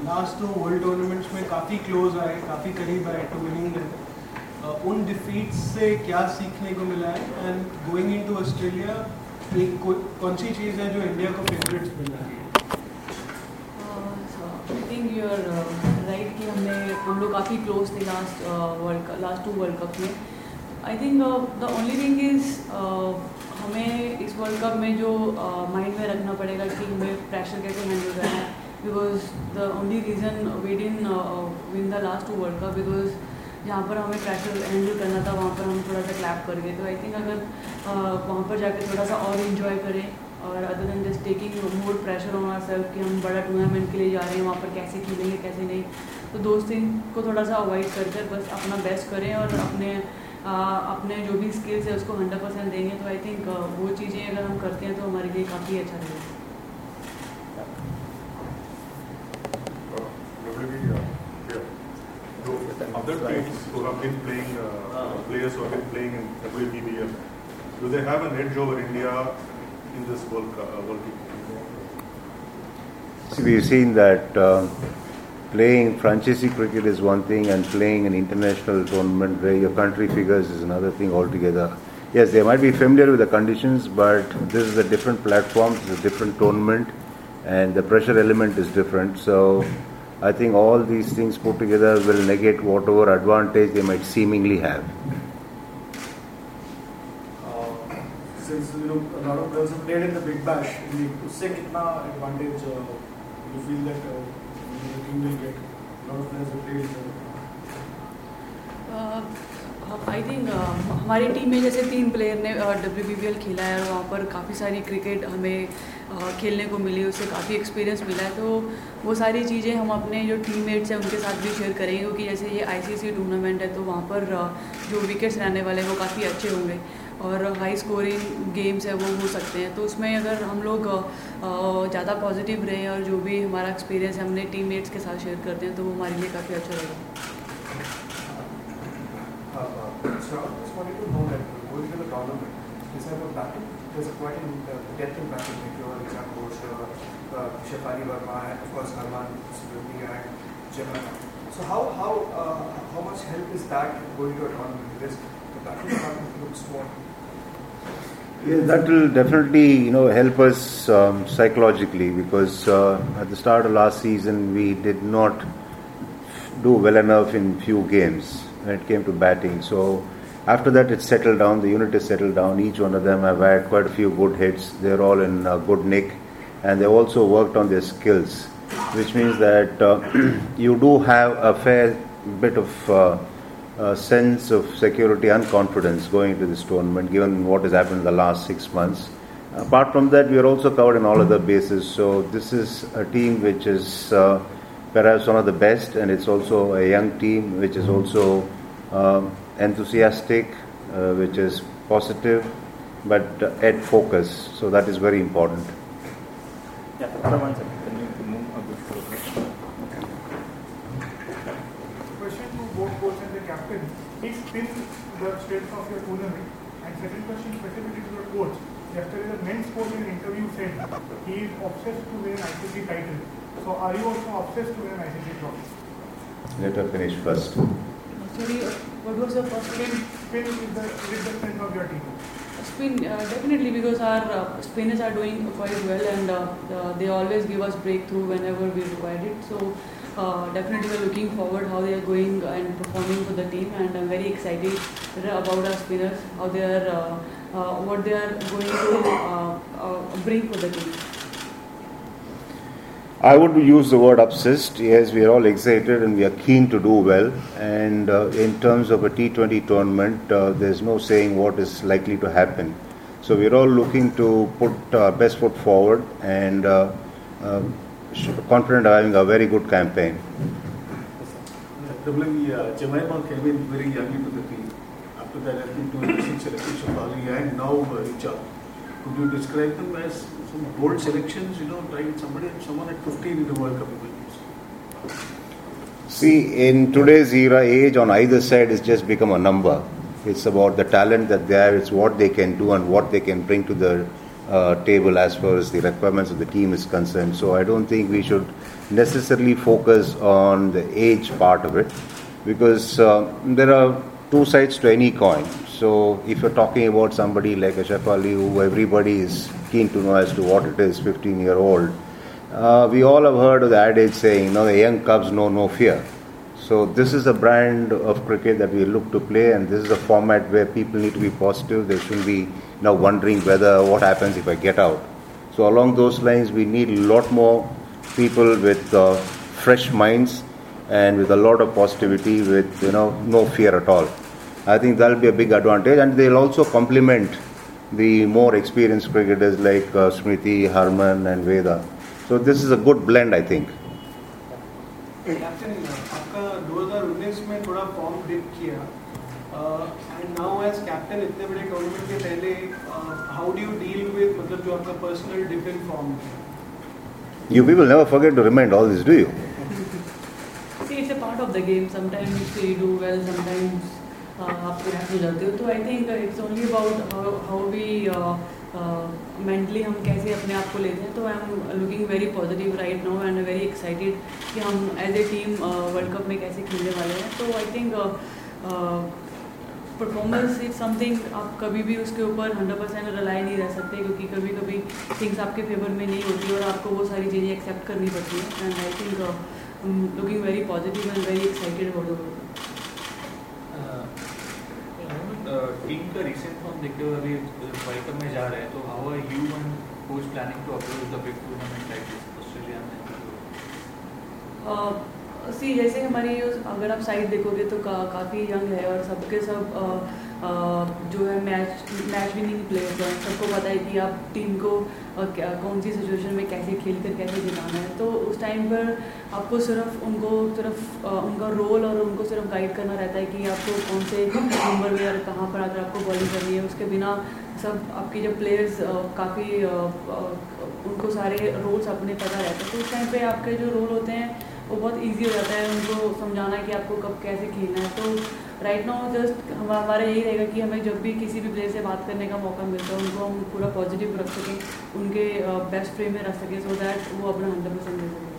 Last 2 world tournaments में काफ़ी close आए, काफ़ी करीब आए टू विनिंग देम. उन डिफीट्स से क्या सीखने को मिला है, एंड गोइंग इनटू ऑस्ट्रेलिया कौन सी चीज़ है जो इंडिया को फेवरेट्स मिल रही है? I think you are right कि हम लोग काफ़ी क्लोज थे लास्ट 2 वर्ल्ड कप में. I think the only thing is हमें इस वर्ल्ड कप में जो माइंड में रखना पड़ेगा कि हमें प्रेशर कैसे हैंडल करना है, because the only reason we didn't win the last 2 world cup because जहाँ पर हमें प्रेशर हैंडल करना था वहाँ पर हम थोड़ा सा क्लैप कर गए. तो आई थिंक अगर वहाँ पर जाकर थोड़ा सा और इन्जॉय करें और other than just taking more pressure on ourself कि हम बड़ा टूर्नामेंट के लिए जा रहे हैं, वहाँ पर कैसे खेलेंगे कैसे नहीं, तो दोस्त को थोड़ा सा अवॉइड कर बस अपना बेस्ट करें और अपने जो भी स्किल्स है उसको 100% देंगे. तो आई थिंक वो चीज़ें अगर हम करते हैं तो हमारे लिए काफ़ी अच्छा रहेगा. Other teams who have been playing, players who have been playing in WBBL, do they have an edge over India in this World Cup? See, we've seen that playing franchisee cricket is one thing and playing an international tournament where your country figures is another thing altogether. Yes, they might be familiar with the conditions, but this is a different platform, this is a different tournament, and the pressure element is different. So I think all these things put together will negate whatever advantage they might seemingly have. Since a lot of players have played in the Big Bash, उससे कितना advantage you feel that the team will get? A lot of players have played. I think हमारी team में जैसे 3 player ने WBBL खेला है और वहाँ पर काफ़ी सारी क्रिकेट हमें खेलने को मिली, उससे काफ़ी एक्सपीरियंस मिला है. तो वो सारी चीज़ें हम अपने जो टीममेट्स हैं उनके साथ भी शेयर करेंगे, क्योंकि जैसे ये ICC टूर्नामेंट है तो वहाँ पर जो विकेट्स रहने वाले हैं वो काफ़ी अच्छे होंगे और हाई स्कोरिंग गेम्स है वो हो सकते हैं. तो उसमें अगर हम लोग ज़्यादा पॉजिटिव रहें और जो भी हमारा एक्सपीरियंस है अपने टीममेट्स के साथ शेयर करते हैं तो वो हमारे लिए काफ़ी अच्छा रहेगा. So I just wanted to know that going to the tournament, is there a batting? There's a quite in depth in batting. Like your example, Shefali Verma, and of course Harman, Sylvia, and Jemana. So how much help is that going to a tournament? Because the batting department looks small. Yeah, that will definitely help us psychologically, because at the start of last season we did not do well enough in few games when it came to batting. So after that it settled down, the unit is settled down. Each one of them have had quite a few good hits. They're all in good nick, and they've also worked on their skills, which means that you do have a fair bit of sense of security and confidence going into this tournament, given what has happened in the last 6 months. Apart from that, we are also covered in all other bases. So this is a team which is perhaps one of the best, and it's also a young team which is also enthusiastic, which is positive, but at focus. So that is very important. Yeah, one second. Can you move a bit closer? Question to both coach and the captain. Is still the strength of your tournament? And second question specifically to your coach. Yesterday the men's coach in an interview said he is obsessed to win an ICC title. So are you also obsessed to win an ICC trophy? Let her finish first. Sorry, what was the first question? Spin is the strength of your team. Spin, definitely, because our spinners are doing quite well, and they always give us breakthrough whenever we required it. So definitely we're looking forward how they are going and performing for the team, and I'm very excited about our spinners, how they are, what they are going to bring for the team. I would use the word obsessed. Yes, we are all excited and we are keen to do well. And in terms of a T20 tournament, there's no saying what is likely to happen. So we're all looking to put our best foot forward and confident of having a very good campaign. Jemima came in very young into the team. After that, I think 26 selections of Ali and now Richa. Could you describe them as some bold selections, trying someone at 15 in the World Cup? See, in today's era, age on either side has just become a number. It's about the talent that they have, it's what they can do and what they can bring to the table as far as the requirements of the team is concerned. So I don't think we should necessarily focus on the age part of it, because there are two sides to any coin. So if you're talking about somebody like Ashraf Ali, who everybody is keen to know as to what it is, 15-year-old, we all have heard of the adage saying, the young cubs know no fear. So this is a brand of cricket that we look to play, and this is a format where people need to be positive. They shouldn't be wondering what happens if I get out. So along those lines, we need a lot more people with fresh minds and with a lot of positivity, with no fear at all. I think that'll be a big advantage, and they'll also complement the more experienced cricketers like Smriti, Harman and Veda. So this is a good blend, I think. Captain आपका 2019 में थोड़ा form dip किया, and now as captain इतने बड़े tournament के पहले how do you deal with मतलब जो आपका पर्सनल डिप इन फॉर्म है? You people never forget to remind all this, do you? See, it's a part of the game. Sometimes you do well, sometimes आप relax हो जाते हो. तो I think it's only about how we mentally हम कैसे अपने आप को लेते हैं. तो I am looking very positive right now and very excited कि हम as a team world cup में कैसे खेलने वाले हैं. तो I think performance is something आप कभी भी उसके ऊपर 100% रिलाई नहीं रह सकते, क्योंकि कभी कभी थिंग्स आपके फेवर में नहीं होती और आपको वो सारी चीज़ें एक्सेप्ट करनी पड़ती है. And I think looking very positive and very excited about the world. Team का रिसेंट फॉर्म देखते हुए अभी वर्ल्ड कप में जा रहे हैं, तो how are you and coach planning to approach the big tournament like this Australia में? सी जैसे हमारी अगर आप साइड देखोगे तो काफ़ी यंग है और सबके सब जो है मैच विनिंग प्लेयर्स हैं. सबको पता है कि आप टीम को कौन सी सिचुएशन में कैसे खेल कर कैसे जिताना है. तो उस टाइम पर आपको सिर्फ उनका रोल और उनको सिर्फ गाइड करना रहता है कि आपको कौन से नंबर में और कहाँ पर आकर आपको बॉलिंग करनी है. उसके बिना सब आपके जब प्लेयर्स काफ़ी उनको सारे रोल्स अपने पता रहते हैं, तो उस टाइम पे आपके जो रोल होते हैं वो बहुत इजी हो जाता है उनको समझाना कि आपको कब कैसे खेलना है. तो राइट नाउ जस्ट हमारा यही रहेगा कि हमें जब भी किसी भी प्लेयर से बात करने का मौका मिलता है उनको हम पूरा पॉजिटिव रख सकें, उनके बेस्ट फ्रेम में रख सकें, सो दैट वो अपना 100% दे सकें.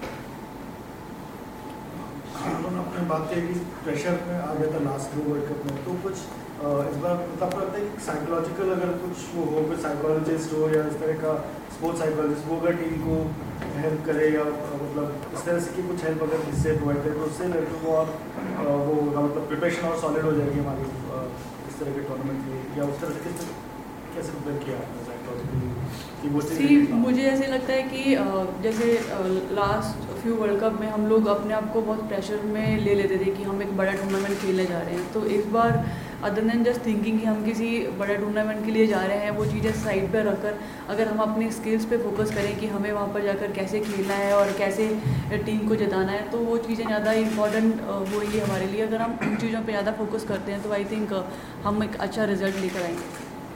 आपने बात की कि प्रेशर में आ गया था लास्ट 2 वर्ल्ड कप में, तो कुछ इस बार मतलब लगता है कि साइकोलॉजिकल अगर कुछ वो हो, कोई साइकोलॉजिस्ट हो या इस तरह का स्पोर्ट्स साइकोलॉजिस्ट वो अगर टीम को हेल्प करे या मतलब इस तरह से की कुछ हेल्प अगर इससे प्रोवाइड करे तो उससे लड़कों को और वो मतलब प्रिपरेशन और सॉलिड हो जाएगी हमारी इस तरह के टूर्नामेंट के लिए, या उस तरह से कैसे प्रिपेयर किया आपने साइकोलॉजिकली? मुझे ऐसे लगता है कि जैसे लास्ट फ्यू वर्ल्ड कप में हम लोग अपने आप को बहुत प्रेशर में ले लेते थे कि हम एक बड़ा टूर्नामेंट खेलने जा रहे हैं. तो इस बार अदर देन जस्ट थिंकिंग कि हम किसी बड़े टूर्नामेंट के लिए जा रहे हैं, वो चीज़ें साइड पर रखकर अगर हम अपने स्किल्स पे फोकस करें कि हमें वहाँ पर जाकर कैसे खेलना है और कैसे टीम को जिताना है, तो वो चीज़ें ज़्यादा इंपॉर्टेंट होगी हमारे लिए. अगर हम उन चीज़ों पे ज़्यादा फोकस करते हैं तो आई थिंक हम एक अच्छा रिजल्ट लेकर आएंगे.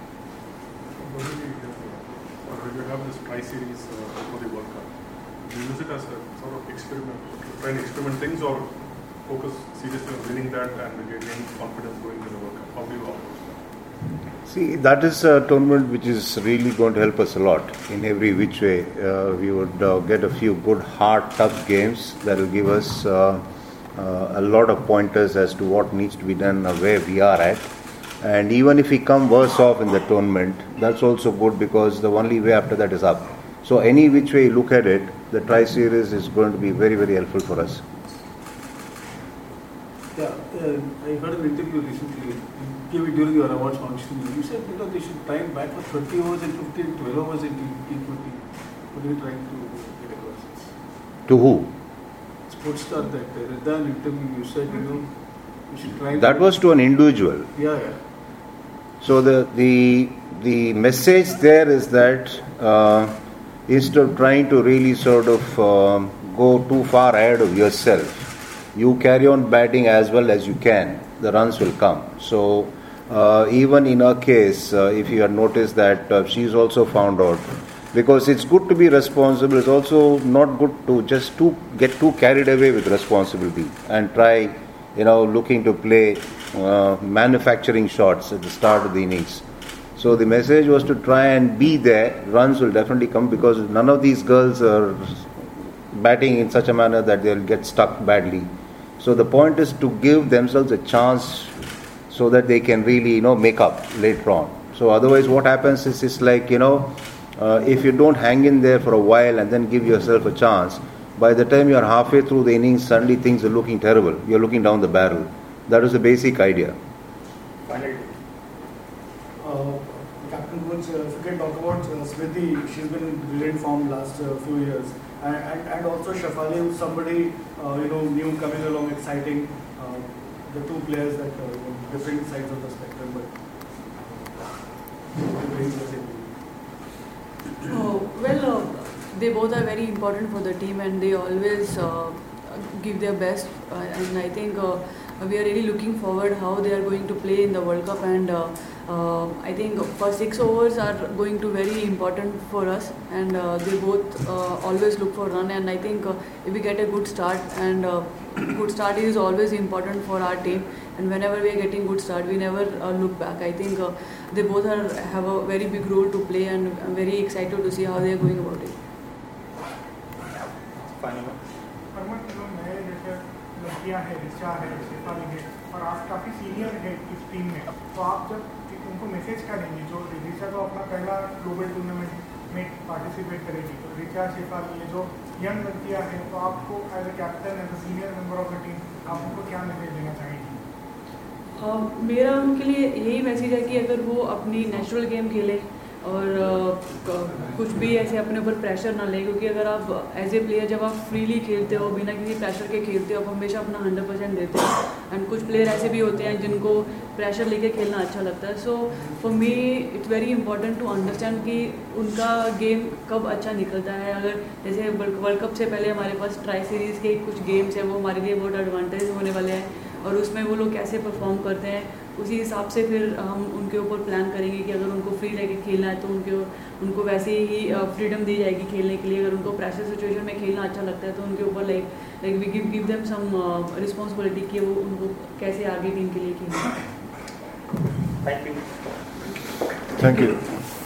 You have this tri-series for the World Cup. Do you use it as a sort of experiment, try and experiment things, or focus seriously on winning that and getting confidence going to the World Cup? How do you approach that? See, that is a tournament which is really going to help us a lot in every which way. We would get a few good, hard, tough games that will give us a lot of pointers as to what needs to be done, where we are at. And even if we come worse off in the tournament, that's also good, because the only way after that is up. So any which way you look at it, the tri-series is going to be very, very helpful for us. Yeah, I heard an interview recently, during your awards function. You said they should try and bat for 30 overs in 15, 12 overs in T20. What are you trying to get across? To who? Sportstar that I read an interview. You said you should try. That was to an individual. Yeah. So the message there is that instead of trying to really sort of go too far ahead of yourself, you carry on batting as well as you can. The runs will come. So even in her case, if you have noticed that she's also found out, because it's good to be responsible, it's also not good to just get too carried away with responsibility and try, looking to play manufacturing shots at the start of the innings. So the message was to try and be there. Runs will definitely come because none of these girls are batting in such a manner that they'll get stuck badly. So the point is to give themselves a chance so that they can really, make up later on. So otherwise what happens is it's like, if you don't hang in there for a while and then give yourself a chance, by the time you're halfway through the innings, suddenly things are looking terrible. You're looking down the barrel. That is the basic idea. Finally, Captain Coach, if you can talk about Smriti, she's been in brilliant form last few years, and also Shefali, who's somebody new coming along, exciting. The two players that different sides of the spectrum, but brings the same. They both are very important for the team, and they always give their best. And I think we are really looking forward how they are going to play in the World Cup. And I think first 6 overs are going to very important for us. And they both always look for run. And I think if we get a good start, and good start is always important for our team. And whenever we are getting good start, we never look back. I think they both have a very big role to play, and I'm very excited to see how they are going about it. Harman नए जैसे लड़कियां हैं, ऋचा है, शेफाली है, और आप काफ़ी senior है इस टीम में, तो आप जब उनको मैसेज क्या देंगे? जो ऋचा तो अपना पहला ग्लोबल टूर्नामेंट में पार्टिसिपेट करेगी, तो ऋचा, शेफाली, ये जो यंग लड़कियां हैं, तो आपको as a captain, as a senior member of the team, आप उनको क्या मैसेज देना चाहेंगे? मेरा उनके लिए यही मैसेज है कि अगर वो अपनी नेचुरल गेम खेले और कुछ भी ऐसे अपने ऊपर प्रेशर ना ले, क्योंकि अगर आप एज ए प्लेयर जब आप फ्रीली खेलते हो, बिना किसी प्रेशर के खेलते हो, आप हमेशा अपना 100% देते हो. एंड कुछ प्लेयर ऐसे भी होते हैं जिनको प्रेशर लेके खेलना अच्छा लगता है. So for me it's very important to understand कि उनका गेम कब अच्छा निकलता है. अगर जैसे वर्ल्ड कप से पहले हमारे पास ट्राई सीरीज़ के कुछ गेम्स हैं, वो हमारे लिए बहुत एडवांटेज होने वाले हैं, और उसमें वो लोग कैसे परफॉर्म करते हैं उसी हिसाब से फिर हम उनके ऊपर प्लान करेंगे कि अगर उनको फ्री लेके खेलना है तो उनको वैसे ही फ्रीडम दी जाएगी खेलने के लिए. अगर उनको प्रेशर सिचुएशन में खेलना अच्छा लगता है तो उनके ऊपर like we give them some responsibility कि वो उनको कैसे आगे टीम के लिए खेलना है. Thank you. Thank you.